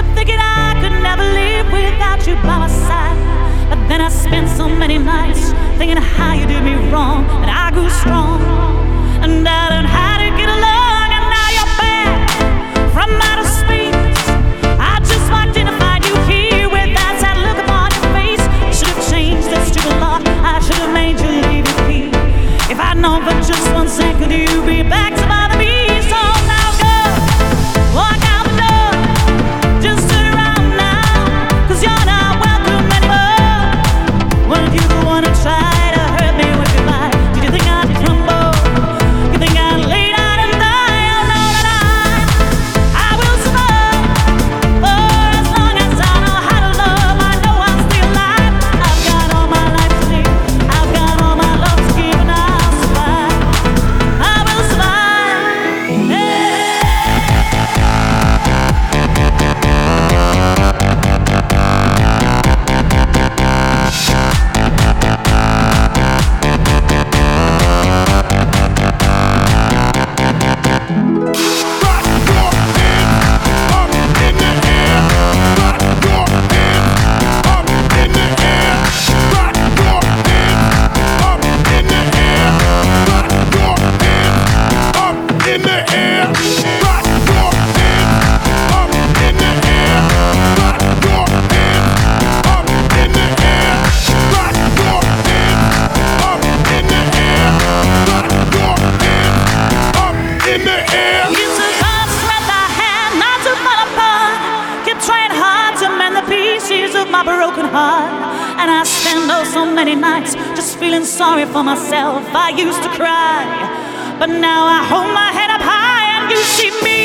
thinking I could never live without you by my side. But then I spent so many nights thinking how you did me wrong, and I grew strong, and I learned how to get along. And now you're back from outer space. I just walked in to find you here with that sad look upon your face. I should have changed that stupid law. I should have made you leave your key. If I'd known for just 1 second you'd be back to bother me. So now go, walk out the door, just turn around now, 'cause you're not welcome anymore. Weren't you the one who tried to hurt me with your life? Did you think I'd crumble? You think I'd lay down and die? Oh no, that I will survive for as long as I know how to love. I know I'm still alive. I've got all my life to live, I've got all my love to give, and I'll survive. I will survive. Yeah. My broken heart, and I spend so many nights just feeling sorry for myself. I used to cry, but now I hold my head up high, and you see me